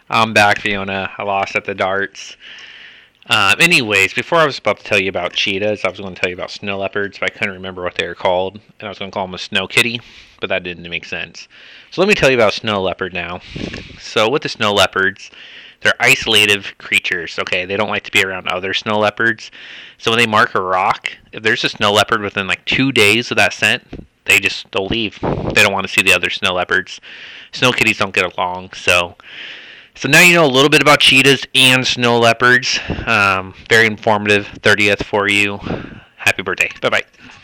I'm back, Fiona. I lost at the darts. Anyways, before I was about to tell you about cheetahs, I was going to tell you about snow leopards, but I couldn't remember what they were called, and I was going to call them a snow kitty, but that didn't make sense. So let me tell you about snow leopard now. So with the snow leopards, they're isolative creatures. Okay, they don't like to be around other snow leopards. So when they mark a rock, if there's a snow leopard within like 2 days of that scent, they'll leave. They don't want to see the other snow leopards. Snow kitties don't get along, so now you know a little bit about cheetahs and snow leopards. Very informative 30th for you. Happy birthday. Bye-bye.